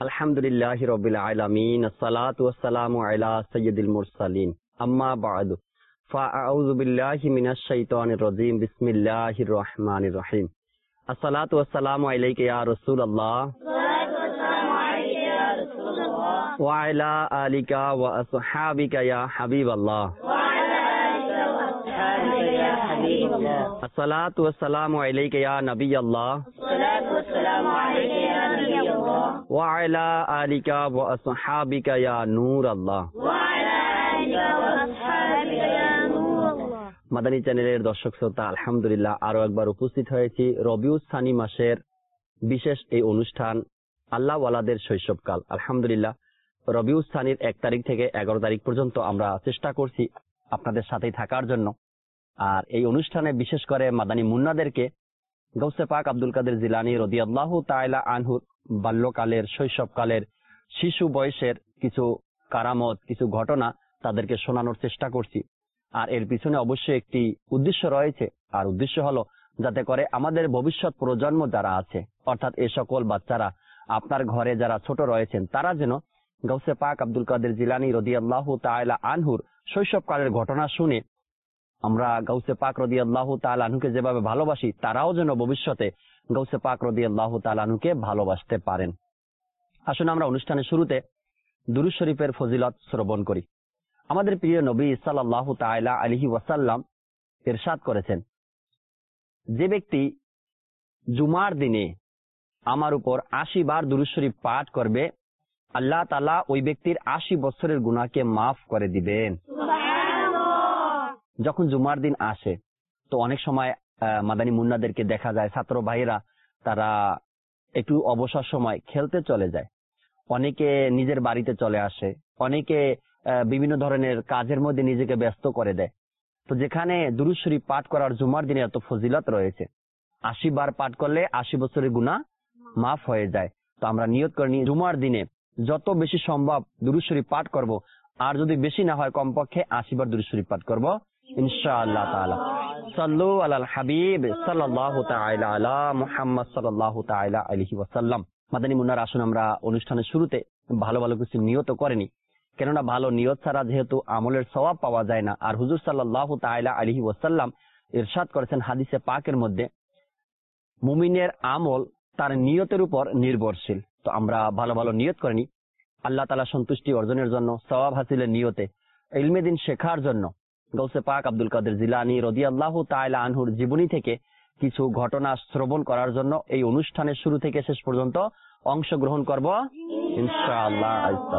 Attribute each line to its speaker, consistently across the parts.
Speaker 1: আলহামদুলিল্লাহি রাব্বিল আলামিন, আসসালাতু ওয়াসসালামু আলা সাইয়্যিদিল মুরসালিন, আম্মা বা'দু, ফাআউযু বিল্লাহি মিনাশ শাইতানির রাজীম, বিসমিল্লাহির রহমানির রহিম। আসসালাতু ওয়াসসালামু আলাইকা ইয়া রাসূলুল্লাহ ওয়া আলা আলিকা ওয়া আসহাবিকা ইয়া হাবিবাল্লাহ। আসসালাতু ওয়াসসালামু আলাইকা ইয়া নাবিয়াল্লাহ ওয়া আলা আলিকা ওয়া আসহাবিকা ইয়া নূরাল্লাহ। মাদানী চ্যানেলের দর্শক শ্রোতা, আলহামদুলিল্লাহ আরো একবার উপস্থিত হয়েছি রবিউল সানি মাসের বিশেষ এই অনুষ্ঠান আল্লাহ ওয়ালাদের শৈশবকাল। আলহামদুলিল্লাহ রবিউল সানির 1 তারিখ থেকে 11 তারিখ পর্যন্ত আমরা চেষ্টা করছি আপনাদের সাথেই থাকার জন্য। আর এই অনুষ্ঠানে বিশেষ করে মাদানী মুন্নাদেরকে গৌসে পাক আব্দুল কাদের জিলানী রাদিয়াল্লাহু তাআলা আনহুর বাল্যকালের, শৈশবকালের, শিশু বয়সের কিছু কারামত, কিছু ঘটনা তাদেরকে শোনানোর চেষ্টা করছি। আর এর পিছনে অবশ্যই একটি উদ্দেশ্য রয়েছে, আর উদ্দেশ্য হলো যাতে করে আমাদের ভবিষ্যৎ প্রজন্ম যারা আছে, অর্থাৎ এই সকল বাচ্চারা আপনার ঘরে যারা ছোট রয়েছেন, তারা যেন গৌসে পাক আব্দুল কাদের জিলানী রাদিয়াল্লাহু তাআলা আনহুর শৈশবকালের ঘটনা শুনে আমরা গৌসে পাক রাদিয়াল্লাহু তাআলা আনহুকে যেভাবে ভালোবাসি, তারাও যেন ভবিষ্যতে গৌসে পাক রাদিয়াল্লাহু তাআলা আনহুকে ভালোবাসতে পারেন। আসুন আমরা অনুষ্ঠানের শুরুতে দুরূদ শরীফের ফজিলত শ্রবণ করি। আমাদের প্রিয় নবী সাল্লাল্লাহু তাআলা আলাইহি ওয়াসাল্লাম ইরশাদ করেছেন, যে ব্যক্তি জুমার দিনে আমার উপর 80 বার দুরূদ শরীফ পাঠ করবে, আল্লাহ তাআলা ওই ব্যক্তির 80 বছরের গুনাহকে মাফ করে দিবেন। যখন জুমার দিন আসে তো অনেক সময় মাদানী মুন্নাদেরকে দেখা যায় ছাত্র ভাইয়েরা তারা একটু অবসর সময় খেলতে চলে যায়, অনেকে নিজের বাড়িতে চলে আসে, অনেকে বিভিন্ন ধরনের কাজের মধ্যে নিজেকে ব্যস্ত করে দেয়। তো যেখানে দুরূদ শরীফ পাঠ করার জুমার দিনে এত ফজিলত রয়েছে, 80 বার পাঠ করলে 80 বছরের গুনাহ মাফ হয়ে যায়। তো আমরা নিয়ত করে নিই জুমার দিনে যত বেশি সম্ভব দুরূদ শরীফ পাঠ করব, আর যদি বেশি না হয় কমপক্ষে 80 বার দুরূদ শরীফ পাঠ করব ইনশাআল্লাহ তাআলা। সাল্লু আলাল হাবিব সাল্লাল্লাহু তাআলা আলা মুহাম্মদ সাল্লাল্লাহু তাআলা আলাইহি ওয়াসাল্লাম। মাদানী মুন্নার, আসুন আমরা অনুষ্ঠানের শুরুতে ভালো ভালো কিছু নিয়ত করেনি, কেননা ভালো নিয়ত ছাড়া যেহেতু আমলের সওয়াব পাওয়া যায় না। আর হুজুর সাল্লাল্লাহু তাআলা আলাইহি ওয়াসাল্লাম ইরশাদ করেছেন হাদিসে পাকের মধ্যে, মুমিনের আমল তার নিয়তের উপর নির্ভরশীল। তো আমরা ভালো ভালো নিয়ত করেনি আল্লাহ তাআলা সন্তুষ্টি অর্জনের জন্য, সওয়াব হাসিলের নিয়তে, ইলমে দিন শেখার জন্য গৌসে পাক আব্দুল কাদের জিলানী রাদিয়াল্লাহু তাআলা আনহুর জীবনী থেকে কিছু ঘটনা শ্রবণ করার জন্য এই অনুষ্ঠানের শুরু থেকে শেষ পর্যন্ত অংশগ্রহণ করব ইনশাআল্লাহ।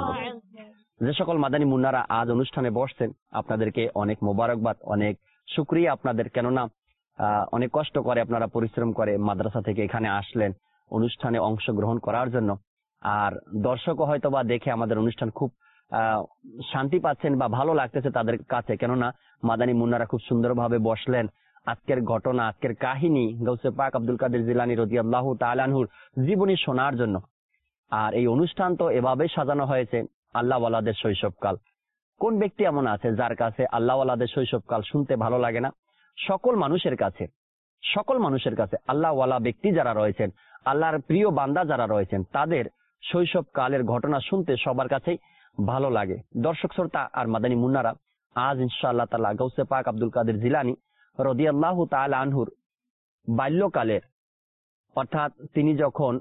Speaker 1: যে সকল মাদানী মুন্নারা আজ অনুষ্ঠানে বসছেন আপনাদেরকে অনেক মোবারকবাদ, অনেক শুকরিয়া আপনাদের, কেননা অনেক কষ্ট করে আপনারা পরিশ্রম করে মাদ্রাসা থেকে এখানে আসলেন অনুষ্ঠানে অংশগ্রহণ করার জন্য। আর দর্শকও হয়তো বা দেখে আমাদের অনুষ্ঠান খুব শান্তি পাচ্ছেন বা ভালো লাগতেছে তাদের কাছে, কেননা মাদানী মুন্নারা খুব সুন্দরভাবে বসলেন আজকের ঘটনা, আজকের কাহিনী গৌসে পাক আব্দুল কাদের জিলানী রাদিয়াল্লাহু তাআলা আনহুর জীবনী শোনার জন্য। আর এই অনুষ্ঠান তো এভাবে সাজানো হয়েছে আল্লাহ ওয়ালাদের শৈশবকাল। কোন ব্যক্তি এমন আছে যার কাছে আল্লাহ ওয়ালাদের শৈশবকাল শুনতে ভালো লাগে না? সকল মানুষের কাছে আল্লাহ ওয়ালা ব্যক্তি যারা রয়েছেন, আল্লাহর প্রিয় বান্দা যারা রয়েছেন, তাদের শৈশবকালের ঘটনা শুনতে সবার কাছেই ভালো লাগে। দর্শক শ্রোতা আর মাদানী মুন্নারা, আজ ইনশাআল্লাহ তাআলা গৌসে পাক আব্দুল কাদের জিলানী রাদিয়াল্লাহু তাআলা আনহুর বাল্যকালের, অর্থাৎ তিনি যখন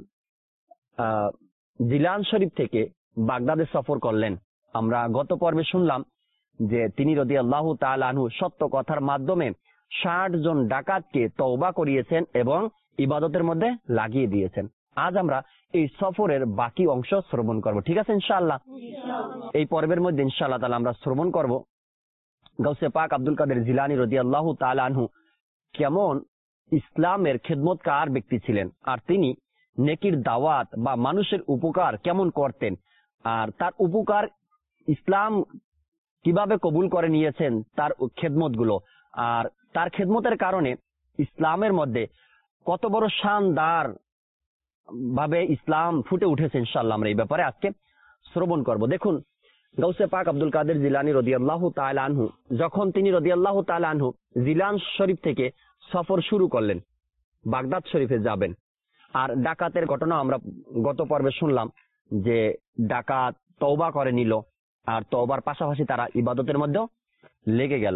Speaker 1: জিলান শরীফ থেকে বাগদাদে সফর করলেন, আমরা গত পর্বে শুনলাম যে তিনি রাদিয়াল্লাহু তাআলা আনহু সত্য কথার মাধ্যমে 60 জন ডাকাতকে তওবা করিয়েছেন এবং ইবাদতের মধ্যে লাগিয়ে দিয়েছেন। আজ আমরা এই সফরের বাকি অংশ শ্রবণ করব, ঠিক আছে ইনশাআল্লাহ। এই পর্বের মধ্যে ইনশাআল্লাহ তাআলা আমরা শ্রবণ করব গৌসে পাক আব্দুল কাদের জিলানী রাদিয়াল্লাহু তাআলা আনহু কেমন ইসলামের খেদমতকার ব্যক্তি ছিলেন, আর তিনি নেকির দাওয়াত বা মানুষের উপকার কেমন করতেন, আর তার উপকার ইসলাম কিভাবে কবুল করে নিয়েছেন, তার খেদমত গুলো, আর তার খেদমতের কারণে ইসলামের মধ্যে কত বড় শানদার ভাবে ইসলাম ফুটে উঠেছে। ইনশাআল্লাহ আমরা এই ব্যাপারে আজকে শ্রবণ করব। দেখুন, গৌসে পাক আব্দুল কাদের জিলানী রাদিয়াল্লাহু তাআলা আনহু যখন তিনি রাদিয়াল্লাহু তাআলা আনহু জিলান শরীফ থেকে সফর শুরু করলেন, বাগদাদ শরীফে যাবেন, আর ডাকাতের ঘটনা আমরা গত পর্বে শুনলাম যে ডাকাত তওবা করে নিল, আর তওবার পাশাপাশি তারা ইবাদতের মধ্যে লেগে গেল।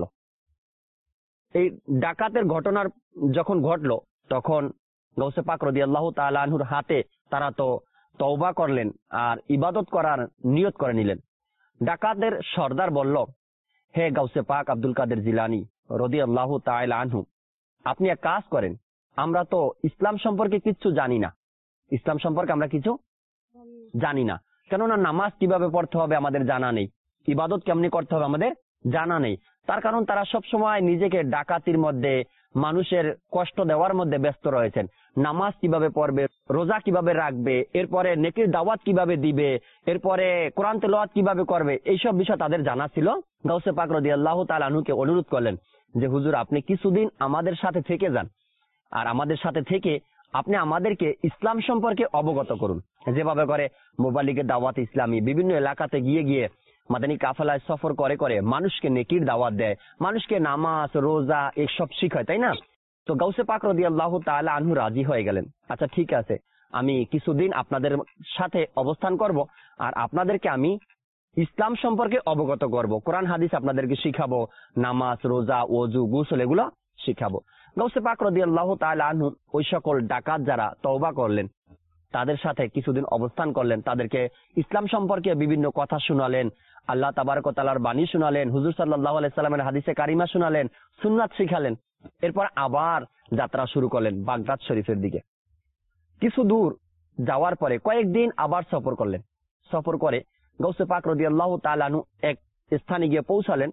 Speaker 1: এই ডাকাতের ঘটনার যখন ঘটলো তখন গৌসে পাক রাদিয়াল্লাহু তাআলা আনহুর হাতে তারা তো তওবা করলেন আর ইবাদত করার নিয়ত করে নিলেন। ডাকাতের সর্দার বলল, হে গাউসে পাক আব্দুল কাদের জিলানী রাদিয়াল্লাহু তাআলা আনহু, আপনি এক কাজ করেন, আমরা তো ইসলাম সম্পর্কে কিছু জানি না, ইসলাম সম্পর্কে আমরা কিছু জানি না, কেননা নামাজ কিভাবে পড়তে হবে আমাদের জানা নেই, ইবাদত কেমনি করতে হবে আমাদের জানা নেই। তার কারণ তারা সব সময় নিজেকে ডাকাতির মধ্যে, মানুষের কষ্ট দেওয়ার মধ্যে ব্যস্ত রয়েছেন। নামাজ কিভাবে পড়বে, রোজা কিভাবে রাখবে, এরপরে নেকির দাওয়াত কিভাবে দিবে, এরপরে কোরআন তেলাওয়াত কিভাবে করবে, এইসব বিষয় তাদের জানা ছিল। গাউসে পাক রাদিয়াল্লাহু তাআলা আনহুকে অনুরোধ করলেন যে হুজুর, আপনি কিছুদিন আমাদের সাথে থেকে যান, আর আমাদের সাথে থেকে আপনি আমাদেরকে ইসলাম সম্পর্কে অবগত করুন। যেভাবে করে মোবালিকে দাওয়াত ইসলামী বিভিন্ন এলাকাতে গিয়ে গিয়ে মাদানী কাফেলায় সফর করে করে মানুষকে নেকির দাওয়াত দেয়, মানুষকে নামাজ রোজা এসব শিখায়, তাই না? তো গাউসে পাক রাদিয়াল্লাহু তাআলা আনহু রাজি হয়ে গেলেন। আচ্ছা ঠিক আছে, আমি কিছুদিন আপনাদের সাথে অবস্থান করব, আর আপনাদেরকে আমি ইসলাম সম্পর্কে অবগত করব, কোরআন হাদিস আপনাদেরকে শিখাবো, নামাজ রোজা ওযু গোসল এগুলো শিখাবো। গাউসে পাক রাদিয়াল্লাহু তাআলা আনহু ওই সকল ডাকাত যারা তওবা করলেন তাদের সাথে কিছুদিন অবস্থান করলেন, তাদেরকে ইসলাম সম্পর্কে বিভিন্ন কথা শোনালেন, আল্লাহ তাবারক ওয়া তাআলার বাণী শোনালেন, হুজুর সাল্লাল্লাহু আলাইহি সাল্লামের হাদিসে কারিমা শোনালেন, সুন্নাত শিখালেন। এরপর আবার যাত্রা শুরু করলেন বাগদাদ শরীফের দিকে। কিছু দূর যাওয়ার পরে কয়েকদিন আবার সফর করলেন। সফর করে গাউসে পাক রাদিয়াল্লাহু তাআলা আনহু এক স্থানে গিয়ে পৌঁছালেন।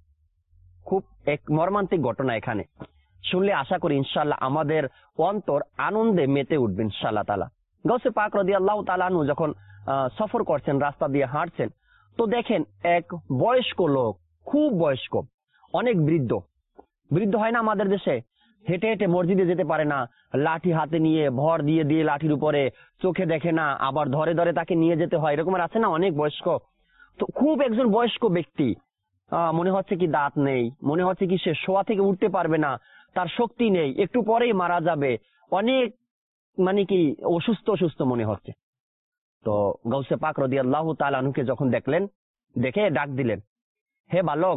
Speaker 1: খুব এক মর্মান্তিক ঘটনা এখানে শুনলে আশা করি ইনশাআল্লাহ আমাদের অন্তর আনন্দে মেতে উঠবে ইনশাআল্লাহ তাআলা। গাউসে পাক রাদিয়াল্লাহু তাআলা আনহু যখন সফর করছেন, রাস্তা দিয়ে হাঁটছেন, তো দেখেন এক বয়স্ক লোক, খুব বয়স্ক, অনেক বৃদ্ধ বৃদ্ধ হয় না আমাদের দেশে, হেঁটে হেঁটে মসজিদে যেতে পারে না, লাঠি হাতে নিয়ে ভর দিয়ে দিয়ে লাঠির উপরে, চোখে দেখে না, আবার ধরে ধরে তাকে নিয়ে যেতে হয়, এরকমের আছে না অনেক বয়স্ক। তো খুব একজন বয়স্ক ব্যক্তি, মনে হচ্ছে কি দাঁত নেই, মনে হচ্ছে কি সে শোয়া থেকে উঠতে পারবে না, তার শক্তি নেই, একটু পরেই মারা যাবে, অনেক মানে কি অসুস্থ অসুস্থ মনে হচ্ছে। তো গাউসে পাক রাদিয়াল্লাহু তাআলা আনহুকে যখন দেখলেন, দেখে ডাক দিলেন, হে বালক,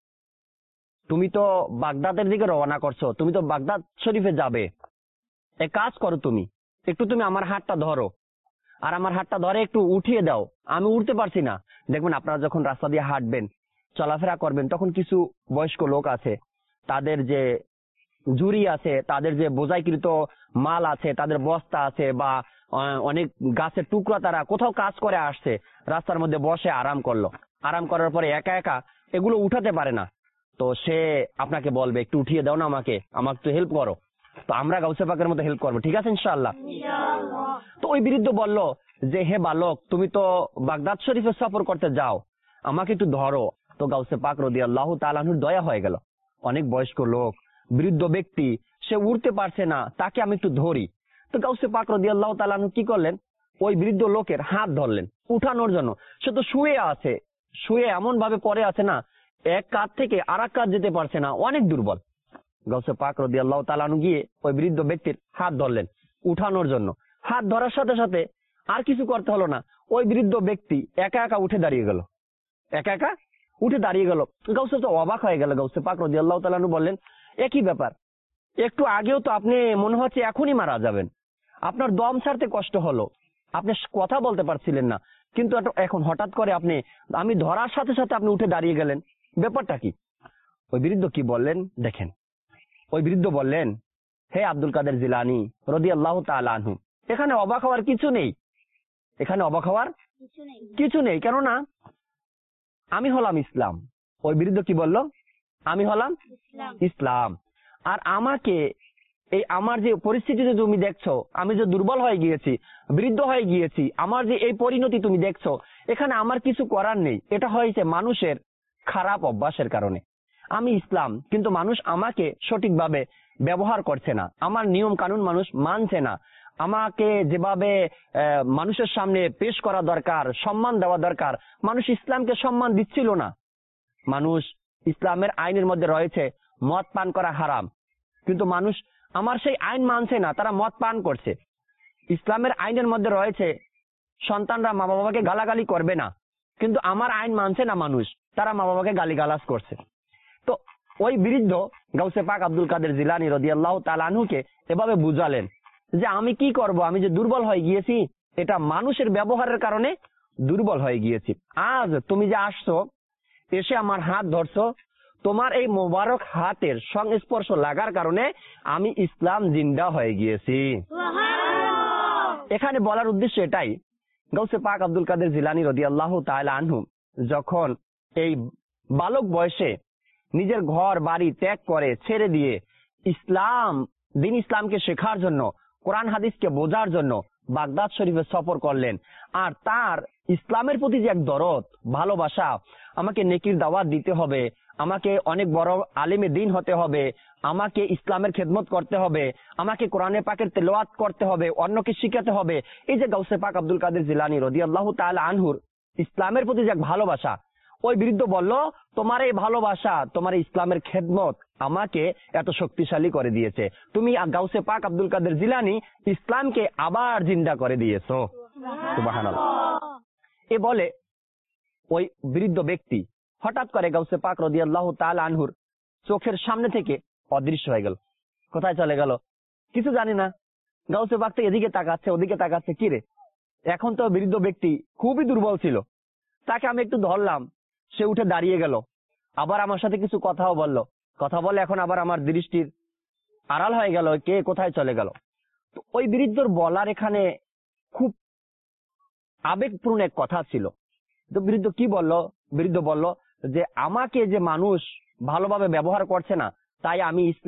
Speaker 1: তুমি তো বাগদাদের দিকে রওনা করছো, তুমি তো বাগদাদ শরীফে যাবে, এক কাজ করো, তুমি আমার হাতটা ধরো, আর আমার হাতটা ধরে একটু উঠিয়ে দাও, আমি উঠতে পারছি না। দেখবেন আপনারা যখন রাস্তা দিয়ে হাঁটবেন, চলাফেরা করবেন, তখন কিছু বয়স্ক লোক আছে, তাদের যে ঝুড়ি আছে, তাদের যে বোঝাইকৃত মাল আছে, তাদের বস্তা আছে, বা অনেক গাছের টুকরা, তারা কোথাও কাজ করে আসছে, রাস্তার মধ্যে বসে আরাম করলো, আরাম করার পরে একা একা এগুলো উঠাতে পারে না, তো সে আপনাকে বলবে একটু উঠিয়ে দাও না, আমাকে একটু হেল্প করো। তো আমরা গাউসে পাকের মতো হেল্প করবো, ঠিক আছে ইনশাআল্লাহ। তো ওই বৃদ্ধ বলল যে, হে বালক, তুমি তো বাগদাদ শরীফে সফর করতে যাও, আমাকে একটু ধরো। তো গাউসে পাক রাদিয়াল্লাহু তাআলা আনহুর দয়া হয়ে গেল, অনেক বয়স্ক লোক, বৃদ্ধ ব্যক্তি, সে উঠতে পারছে না, তাকে আমি একটু ধরি। তো গাউসে পাক রাদিয়াল্লাহু তাআলা আনহু কি করলেন, ওই বৃদ্ধ লোকের হাত ধরলেন উঠানোর জন্য। সে তো শুয়ে আছে, শুয়ে এমন ভাবে পড়ে আছে না, এক কাঁধ থেকে আর এক কাঁধ যেতে পারছে না, অনেক দুর্বল। গাউসে পাক রাদিয়াল্লাহু তাআলা আনহু গিয়ে ওই বৃদ্ধ ব্যক্তির হাত ধরলেন উঠানোর জন্য। হাত ধরার সাথে সাথে আর কিছু করতে হলো না, ওই বৃদ্ধ ব্যক্তি একা একা উঠে দাঁড়িয়ে গেল, একা একা উঠে দাঁড়িয়ে গেল। গাউসে তো অবাক হয়ে গেল। গাউসে পাক রাদিয়াল্লাহু তাআলা আনহু বললেন, একই ব্যাপার, একটু আগেও তো আপনি মনে হচ্ছে এখনই মারা যাবেন, আপনার দম ছাড়তে কষ্ট হলো, আপনি কথা বলতে পারছিলেন না, কিন্তু এখন হঠাৎ করে আমি ধরার সাথে সাথে আপনি উঠে দাঁড়িয়ে গেলেন, ব্যাপারটা কি? ওই বৃদ্ধ কি বললেন দেখেন, ওই বৃদ্ধ বললেন, হে আব্দুল কাদের জিলানী রাদিয়াল্লাহু তাআলা আনহু, এখানে অবাক হওয়ার কিছু নেই, এখানে অবাক হওয়ার কিছু নেই, কেননা আমি হলাম ইসলাম। ওই বৃদ্ধ কি বলল, আমি হলাম ইসলাম, আর আমাকে এই আমার যে পরিস্থিতিতে তুমি দেখছো, আমি যে দুর্বল হয়ে গিয়েছি, বৃদ্ধ হয়ে গিয়েছি, আমার যে এই পরিণতি তুমি দেখছো, এখানে আমার কিছু করার নেই, এটা হয়েছে মানুষের খারাপ অভ্যাসের কারণে। আমি ইসলাম, কিন্তু মানুষ আমাকে সঠিকভাবে ব্যবহার করছে না, আমার নিয়ম কানুন মানুষ মানছে না, আমাকে যেভাবে মানুষের সামনে পেশ করা দরকার, সম্মান দেওয়া দরকার, মানুষ ইসলামকে সম্মান দিচ্ছিল না। মানুষ ইসলামের আইনের মধ্যে রয়েছে মদ পান করা হারাম, কিন্তু মানুষ আমার সেই আইন মানছে না, তারা মদ পান করছে। ইসলামের আইনের মধ্যে রয়েছে সন্তানরা মা বাবাকে গালাগালি করবে না, কিন্তু আমার আইন মানছে না মানুষ, তারা মা বাবাকে গালিগালাজ করছে। তো ওই বৃদ্ধ গাউসে পাক আব্দুল কাদের জিলানী রাদিয়াল্লাহু তাআলা আনহুকে এভাবে বুঝালেন যে আমি কি করব, আমি যে দুর্বল হয়ে গিয়েছি, এটা মানুষের ব্যবহারের কারণে দুর্বল হয়ে গিয়েছি। আজ তুমি যে আসছো, এসে আমার হাত ধরছো, তোমার এই মোবারক হাতের সংস্পর্শ লাগার কারণে আমি ইসলাম জিন্দা হয়ে গিয়েছি। এখানে বলার উদ্দেশ্য এটাই, গাউসে পাক আব্দুল কাদের জিলানী রাদিয়াল্লাহু তাআলা আনহু যখন এই বালক বয়সে নিজের ঘর বাড়ি ত্যাগ করে ছেড়ে দিয়ে দিন ইসলামকে শেখার জন্য, কোরআন হাদিসকে বোঝার জন্য বাগদাদ শরীফে সফর করলেন, আর তার ইসলামের প্রতি যে এক দরদ, ভালোবাসা, আমাকে নেকির দাওয়াত দিতে হবে, আমাকে অনেক বড় আলেমে দ্বীন হতে হবে, আমাকে ইসলামের খেদমত করতে হবে, আমাকে কোরআনে পাকের তেলাওয়াত করতে হবে, অন্যকে শিখাতে হবে, এই যে গাউসে পাক আব্দুল কাদের জিলানী রাদিয়াল্লাহু তাআলা আনহুর ইসলামের প্রতি যে এক ভালোবাসা, ওই বৃদ্ধ বলল, তোমার এই ভালোবাসা, তোমার এই ইসলামের খেদমত আমাকে এত শক্তিশালী করে দিয়েছে, তুমি গাউসে পাক আব্দুল কাদের জিলানী ইসলামকে আবার জিন্দা করে দিয়েছো। সুবহানাল্লাহ। এ বলে ওই বৃদ্ধ ব্যক্তি হঠাৎ করে গাউসে পাক রাদিয়াল্লাহু তাআলা আনহুর চোখের সামনে থেকে অদৃশ্য হয়ে গেল। কোথায় চলে গেল কিছু জানি না। গাউসে পাক তো এদিকে তাকাচ্ছে ওদিকে তাকাচ্ছে, কি রে, এখন তো বৃদ্ধ ব্যক্তি খুবই দুর্বল ছিল, তাকে আমি একটু ধরলাম, সে উঠে দাঁড়িয়ে গেল, আবার আমার সাথে কিছু কথাও বলল, কথা বলে এখন আবার আমার দৃষ্টির আড়াল হয়ে গেল, কে কোথায় চলে গেল। তো ওই বৃদ্ধর বলার এখানে খুব আবেগপূর্ণ এক কথা ছিল। তো বৃদ্ধ কি বলল? বৃদ্ধ বলল যে আমাকে যে মানুষ ভালোভাবে ব্যবহার করছে না, তাই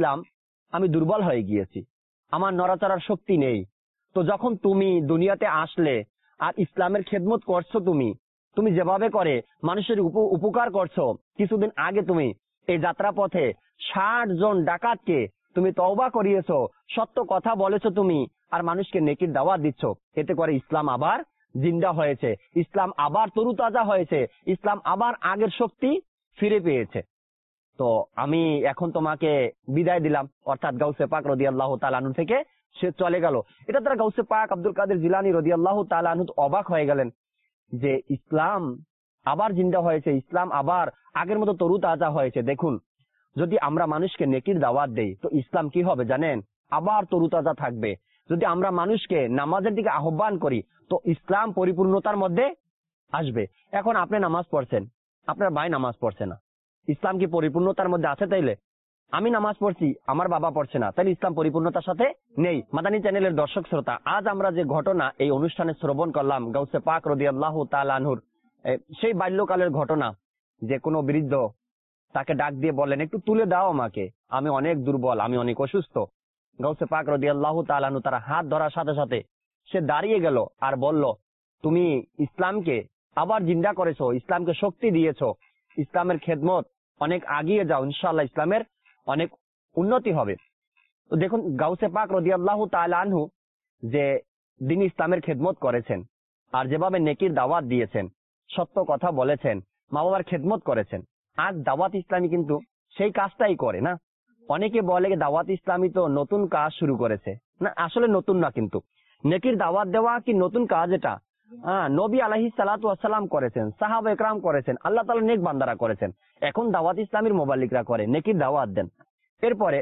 Speaker 1: আমি দুর্বল হয়ে গিয়েছি, আমার নড়াচড়ার শক্তি নেই। তো যখন তুমি দুনিয়াতে আসলে আর ইসলামের খেদমত করছো, তুমি যেভাবে করে মানুষের উপকার করছো, কিছুদিন আগে তুমি এই যাত্রা পথে 60 জন ডাকাতকে তুমি তওবা করিয়েছো, সত্য কথা বলেছো তুমি, আর মানুষকে নেকির দাওয়াত দিচ্ছ, এতে করে ইসলাম আবার জিন্দা হয়েছে, ইসলাম আবার তরুতাজা হয়েছে, ইসলাম আবার আগের শক্তি ফিরে পেয়েছে। তো আমি এখন তোমাকে বিদায় দিলাম, অর্থাৎ গাউসে পাক রাদিয়াল্লাহু তাআলা আনহু থেকে সে চলে গেল। এটা দ্বারা গাউসে পাক আব্দুল কাদের জিলানী রাদিয়াল্লাহু তাআলা আনহু অবাক হয়ে গেলেন যে ইসলাম আবার জিন্দা হয়েছে, ইসলাম আবার আগের মতো তরুতাজা হয়েছে। দেখুন, যদি আমরা মানুষকে নেকির দাওয়াত দেই তো ইসলাম কি হবে জানেন? আবার তরুতাজা থাকবে। যদি আমরা মানুষকে নামাজের দিকে আহ্বান করি তো ইসলাম পরিপূর্ণতার মধ্যে আসবে। এখন আপনি নামাজ পড়ছেন, আপনার ভাই নামাজ পড়ছে না, ইসলাম কি পরিপূর্ণতার মধ্যে আছে? তাইলে আমি নামাজ পড়ছি, আমার বাবা পড়ছে না, তাহলে ইসলাম পরিপূর্ণতার সাথে নেই। মাদানী চ্যানেলের দর্শক শ্রোতা, আজ আমরা যে ঘটনা এই অনুষ্ঠানে শ্রবণ করলাম গাউসে পাক রাদিয়াল্লাহু তাআলা আনহুর সেই বাল্যকালের ঘটনা, যে কোনো বৃদ্ধ তাকে ডাক দিয়ে বললেন, একটু তুলে দাও আমাকে, আমি অনেক দুর্বল, আমি অনেক অসুস্থ। গাউসে পাক রাদিয়াল্লাহু তাআলা আনহু তার হাত ধরার সাথে সাথে সে দাঁড়িয়ে গেল আর বলল, তুমি ইসলামকে আবার জিন্দা করেছো, ইসলামকে শক্তি দিয়েছো, ইসলামের খেদমত অনেক আগিয়ে যাও, ইনশাআল্লাহ ইসলামের অনেক উন্নতি হবে। তো দেখুন, গাউসে পাক রাদিয়াল্লাহু তাআলা আনহু যে দিন ইসলামের খেদমত করেছেন, আর যেভাবে নেকির দাওয়াত দিয়েছেন, সত্য কথা বলেছেন, মা বাবার খেদমত করেছেন, আজ দাওয়াত ইসলামী কিন্তু সেই কাজটাই করে না। অনেকে বলে দাওয়াত ইসলামী তো নতুন কাজ শুরু করেছে, না, আসলে নতুন না, কিন্তু নেকির দাওয়াত দেওয়া কি নতুন কাজ? এটা নবী আলাইহিস সালাতু ওয়াস সালাম করেছেন, সাহাবা একরাম করেছেন, আল্লাহ তাআলা নেক বান্দারা করেছেন। এখন দাওয়াত ইসলামীর মোবাল্লিকরা করে, নেকির দাওয়াত দেন। এরপরে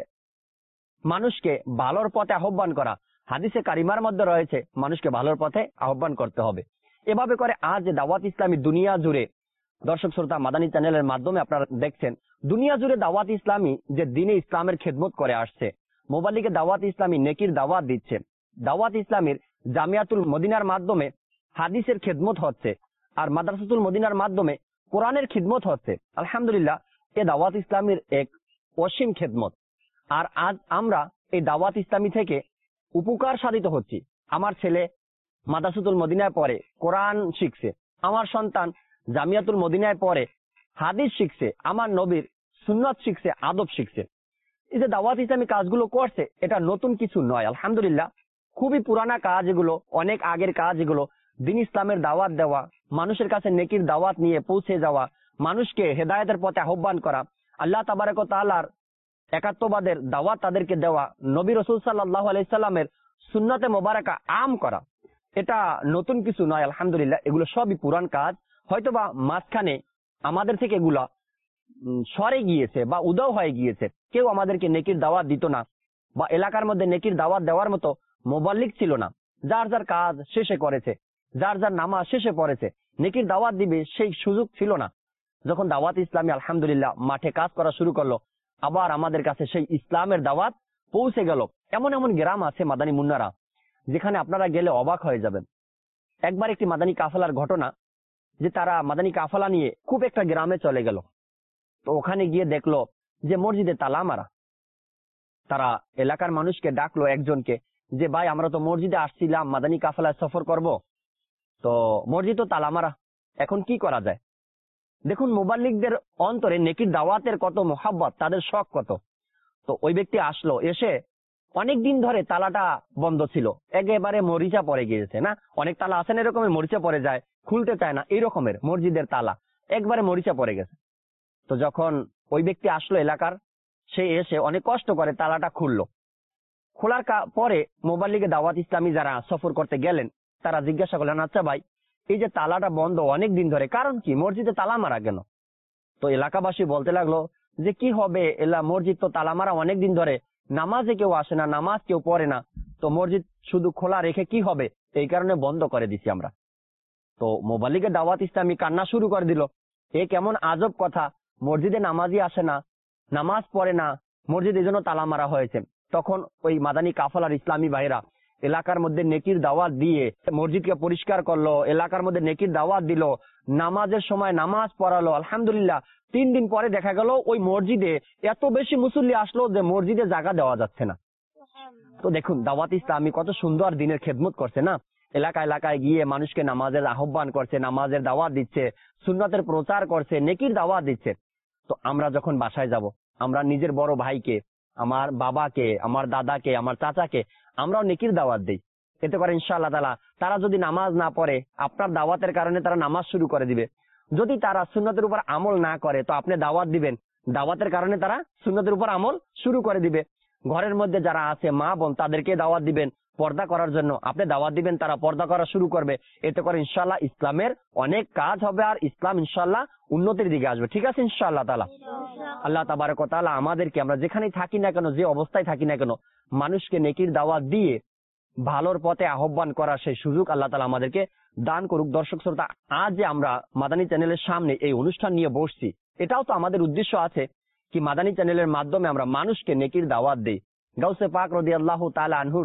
Speaker 1: মানুষকে ভালোর পথে আহ্বান করা, হাদিসে কারিমার মধ্যে রয়েছে মানুষকে ভালোর পথে আহ্বান করতে হবে। এভাবে করে আজ দাওয়াত ইসলামী দুনিয়া জুড়ে, দর্শক শ্রোতা মাদানী চ্যানেলের মাধ্যমে আপনারা দেখছেন, দুনিয়া জুড়ে দাওয়াত ইসলামী যে দিনে ইসলামের খেদমত করে আসছে, মোবাল্লিকে দাওয়াত ইসলামী নেকির দাওয়াত দিচ্ছে, দাওয়াত ইসলামীর জামিয়াতুল মদিনার মাধ্যমে হাদিসের খেদমত হচ্ছে, আর মাদ্রাসাতুল মদিনার মাধ্যমে কোরআনের খিদমত হচ্ছে। আলহামদুলিল্লাহ, এ দাওয়াত ইসলামীর এক অসীম খেদমত। আর আজ আমরা এই দাওয়াত ইসলামী থেকে উপকার সাধিত হচ্ছি। আমার ছেলে মাদ্রাসাতুল মদিনায় পড়ে কোরআন শিখছে, আমার সন্তান জামিয়াতুল মদিনায় পড়ে হাদিস শিখছে, আমার নবীর সুন্নাত শিখছে, আদব শিখছে। এই যে দাওয়াত ইসলামী কাজগুলো করছে, এটা নতুন কিছু নয়, আলহামদুলিল্লাহ খুবই পুরানা কাজ এগুলো, অনেক আগের কাজ এগুলো। দিন ইসলামের দাওয়াত দেওয়া, মানুষের কাছে নেকির দাওয়াত নিয়ে পৌঁছে যাওয়া, মানুষকে হেদায়েতের পথে আহ্বান করা, আল্লাহ তাবারক ওয়া তাআলার একাত্মবাদের দাওয়াত তাদেরকে দেওয়া, নবী রাসূল সাল্লাল্লাহু আলাইহি সাল্লামের সুন্নতে মোবারকা আম করা, এটা নতুন কিছু নয়, আলহামদুলিল্লাহ এগুলো সবই পুরান কাজ। হয়তোবা মাঝখানে আমাদের থেকে এগুলা সরে গিয়েছে বা উদাও হয়ে গিয়েছে। কেউ আমাদেরকে নেকির দাওয়াত দিত না, বা এলাকার মধ্যে নেকির দাওয়াত দেওয়ার মতো মোবাল্লিক ছিল না। যার যার কাজ শেষে করেছে, যার যার নামাজ শেষে পড়েছে, নেকির দাওয়াত দিবে সেই সুযোগ ছিল না। যখন দাওয়াত ইসলামী আলহামদুলিল্লাহ মাঠে কাজ করা শুরু করলো, আবার আমাদের কাছে সেই ইসলামের দাওয়াত পৌঁছে গেল। এমন এমন গ্রাম আছে মাদানী মুন্নারা, যেখানে আপনারা গেলে অবাক হয়ে যাবেন। একবার একটি মাদানী কাফেলার ঘটনা, যে তারা মাদানী কাফেলা নিয়ে খুব একটা গ্রামে চলে গেল। তো ওখানে গিয়ে দেখলো যে মসজিদে তালা মারা। তারা এলাকার মানুষকে ডাকলো একজনকে, যে ভাই আমরা তো মসজিদে আসছিলাম, মাদানী কাফেলায় সফর করব, তো মসজিদ তো তালা মারা, এখন কি করা যায়? দেখুন মুবাল্লিগদের অন্তরে নেকির দাওয়াতের কত মোহাব্বত, তাদের শখ কত। তো ওই ব্যক্তি আসলো, এসে অনেক দিন ধরে তালাটা বন্ধ ছিল, একেবারে মরিচা পড়ে গিয়েছে না, অনেক তালা আছেন এরকমের মরিচা পড়ে যায়, খুলতে চায় না, এই রকমের মসজিদের তালা একবারে মরিচা পড়ে গেছে। তো যখন ওই ব্যক্তি আসলো এলাকার, সে এসে অনেক কষ্ট করে তালাটা খুললো। খোলার পরে মুবাল্লিগে দাওয়াত ইসলামী যারা সফর করতে গেলেন, তারা জিজ্ঞাসা করলেন, আচ্ছা ভাই এই যে তালাটা বন্ধ অনেক দিন ধরে, কারণ কি, মসজিদে তালা মারা কেন? তো এলাকাবাসী বলতে লাগলো যে কি হবে, মসজিদ তো তালা মারা অনেক দিন ধরে, নামাজে কেউ আসে না, নামাজ কেউ পড়ে না, তো মসজিদ শুধু খোলা রেখে কি হবে, এই কারণে বন্ধ করে দিছি আমরা। তো মুবাল্লিগে দাওয়াত ইসলামী কান্না শুরু করে দিল, এ কেমন আজব কথা, মসজিদে নামাজই আসে না, নামাজ পড়ে না, মসজিদ এই জন্য তালা মারা হয়েছে। তখন ওই মাদানী কাফেলার ইসলামী ভাইরা এলাকার মধ্যে নেকির দাওয়াত দিয়ে মসজিদকে পরিষ্কার করলো, এলাকার মধ্যে নেকির দাওয়াত দিল, নামাজের সময় নামাজ পড়ালো। আলহামদুলিল্লাহ 3 দিন পরে দেখা গেল ওই মসজিদে এত বেশি মুসল্লি আসলো যে মসজিদে জায়গা দেওয়া যাচ্ছে না। তো দেখুন দাওয়াত ইসলামী কত সুন্দর দিনের খেদমত করছে না, এলাকা এলাকায় গিয়ে মানুষকে নামাজের আহ্বান করছে, নামাজের দাওয়াত দিচ্ছে, সুন্নতের প্রচার করছে, নেকির দাওয়াত দিচ্ছে। তো আমরা যখন বাসায় যাব, আমরা নিজের বড় ভাইকে, আমার বাবাকে, আমার দাদাকে, আমার চাচাকে আমরাও নেকির দাওয়াত দিই। এতে করে ইনশাআল্লাহ তাআলা তারা যদি নামাজ না পড়ে, আপনার দাওয়াতের কারণে তারা নামাজ শুরু করে দিবে। যদি তারা সুন্নতের উপর আমল না করে, তো আপনি দাওয়াত দিবেন, দাওয়াতের কারণে তারা সুন্নতের উপর আমল শুরু করে দিবে। ঘরের মধ্যে যারা আছে মা বোন, তাদেরকে দাওয়াত দিবেন পর্দা করার জন্য, আপনি দাওয়াত দিবেন, তারা পর্দা করা শুরু করবে। এতে করে ইনশাআল্লাহ ইসলামের অনেক কাজ হবে, আর ইসলাম ইনশাআল্লাহ উন্নতির দিকে আসবে। ঠিক আছে ইনশাআল্লাহ তাআলা। আল্লাহ তাবারক ওয়া তাআলা আমাদেরকে, আমরা যেখানেই থাকি না কেন, যে অবস্থায় থাকি না কেন, মানুষকে নেকির দাওয়াত দিয়ে ভালোর পথে আহ্বান করার সেই সুযোগ আল্লাহ তাআলা আমাদেরকে দান করুক। দর্শক শ্রোতা, আজ যে আমরা মাদানী চ্যানেলের সামনে এই অনুষ্ঠান নিয়ে বসছি, এটাও তো আমাদের উদ্দেশ্য আছে কি মাদানী চ্যানেলের মাধ্যমে আমরা মানুষকে নেকির দাওয়াত দেই। গাউসে পাক রাদিয়াল্লাহু তাআলা আনহুর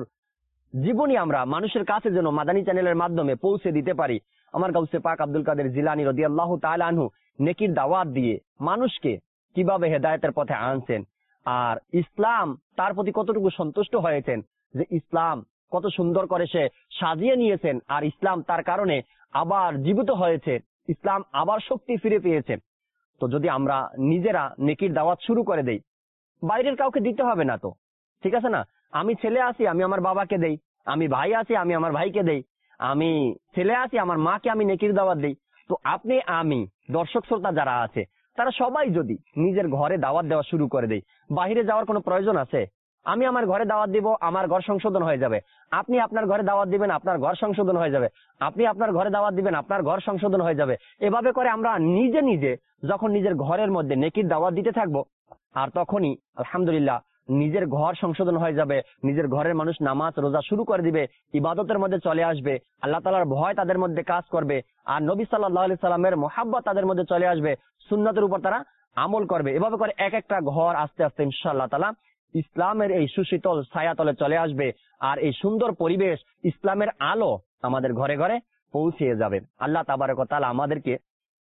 Speaker 1: জীবনী আমরা মানুষের কাছে যেন মাদানী চ্যানেলের মাধ্যমে পৌঁছে দিতে পারি। আমার গাউসে পাক আব্দুল কাদের জিলানী রাদিয়াল্লাহু তাআলা আনহু নেকির দাওয়াত দিয়ে মানুষকে কিভাবে হেদায়েতের পথে আনছেন, আর ইসলাম তার প্রতি কতটুকু সন্তুষ্ট হয়েছেন, যে ইসলাম কত সুন্দর করে সে সাজিয়ে নিয়েছেন, আর ইসলাম তার কারণে আবার জীবিত হয়েছে, ইসলাম আবার শক্তি ফিরে পেয়েছে। তো যদি আমরা নিজেরা নেকির দাওয়াত শুরু করে দেই, বাইরের কাউকে দিতে হবে না, তো ঠিক আছে না, আমি ছেলে আছি আমি আমার বাবাকে দেই, আমি ভাই আছি আমি আমার ভাইকে দেই, আমি ছেলে আছি আমার মাকে আমি নেকির দাওয়াত দেই। তো আপনি আমি দর্শক শ্রোতা যারা আছে, তারা সবাই যদি নিজের ঘরে দাওয়াত দেওয়া শুরু করে দেই, বাইরে যাওয়ার কোনো প্রয়োজন আছে? আমি আমার ঘরে দাওয়াত দিব, আমার ঘর সংশোধন হয়ে যাবে। আপনি আপনার ঘরে দাওয়াত দিবেন, আপনার ঘর সংশোধন হয়ে যাবে। আপনি আপনার ঘরে দাওয়াত দিবেন, আপনার ঘর সংশোধন হয়ে যাবে। এভাবে করে আমরা নিজে নিজে যখন নিজের ঘরের মধ্যে নেকির দাওয়াত দিতে থাকবো, আর তখনই আলহামদুলিল্লাহ নিজের ঘর সংশোধন হয়ে যাবে, নিজের ঘরের মানুষ নামাজ রোজা শুরু করে দিবে, ইবাদতের মধ্যে চলে আসবে, আল্লাহ তাআলার ভয় তাদের মধ্যে কাজ করবে, আর নবী সাল্লাল্লাহু আলাইহি সাল্লামের মুহাব্বত তাদের মধ্যে চলে আসবে, সুন্নতের উপর তারা আমল করবে। এভাবে করে এক একটা ঘর আস্তে আস্তে ইনশাআল্লাহ তাআলা ইসলামের এই সুশীতল ছায়াতলে চলে আসবে, আর এই সুন্দর পরিবেশ, ইসলামের আলো আমাদের ঘরে ঘরে পৌঁছে যাবে। আল্লাহ তাবারক ওয়া তাআলা আমাদেরকে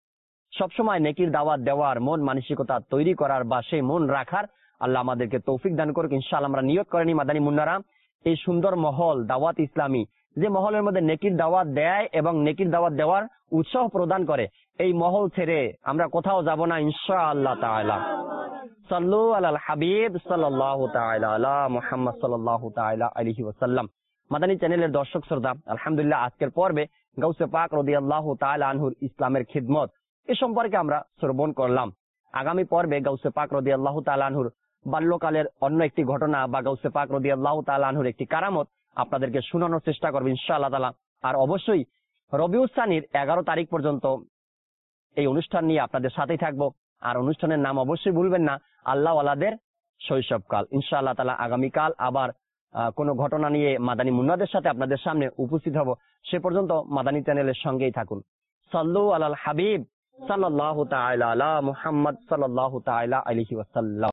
Speaker 1: সবসময় নেকির দাওয়াত দেওয়ার মন মানসিকতা তৈরি করার বা সেই মন রাখার আল্লাহ আমাদেরকে তৌফিক দান করুক ইনশাআল্লাহ। আমরা নিয়ত করে নি মাদানী মুন্নারা এই সুন্দর মহল দাওয়াত ইসলামী, যে মহলের মধ্যে নেকির দাওয়াত দেয় এবং নেকির দাওয়াত দেওয়ার উৎসাহ প্রদান করে, এই মহল ছেড়ে আমরা কোথাও যাব না ইনশাআল্লাহ তাআলা। সাল্লু আলাল হাবিব সাল্লাল্লাহু তাআলা আলা মুহাম্মদ সাল্লাল্লাহু তাআলা আলাইহি ওয়াসাল্লাম। মাদানী চ্যানেলের দর্শক শ্রোতা, আলহামদুলিল্লাহ আজকের পর্বে গাউসে পাক রাদিয়াল্লাহু তাআলা আনহুর ইসলামের খিদমত এ সম্পর্কে আমরা শ্রবণ করলাম। আগামী পর্বে গাউসে পাক রাদিয়াল্লাহু তাআলা আনহুর বাল্যকালের অন্য একটি ঘটনা বা গাউসে পাক রাদিয়াল্লাহু তাআলা আনহুর একটি কারামত আপনাদেরকে শোনানোর চেষ্টা করব ইনশাআল্লাহ তাআলা। আর অবশ্যই রবিউল সানির 11 তারিখ পর্যন্ত এই অনুষ্ঠান নিয়ে আপনাদের সাথেই থাকবো। আর অনুষ্ঠানের নাম অবশ্যই ভুলবেন না, আল্লাহ ওয়ালাদের শৈশবকাল। ইনশাআল্লাহ তাআলা আগামীকাল আবার কোনো ঘটনা নিয়ে মাদানী মুন্নাদের সাথে আপনাদের সামনে উপস্থিত হব। সে পর্যন্ত মাদানী চ্যানেলের সঙ্গেই থাকুন। সাল্লু আলাল হাবিব সাল্লাল্লাহু তাআলা আলা মুহাম্মদ সাল্লাল্লাহু তাআলা আলাইহি ওয়াসাল্লাম।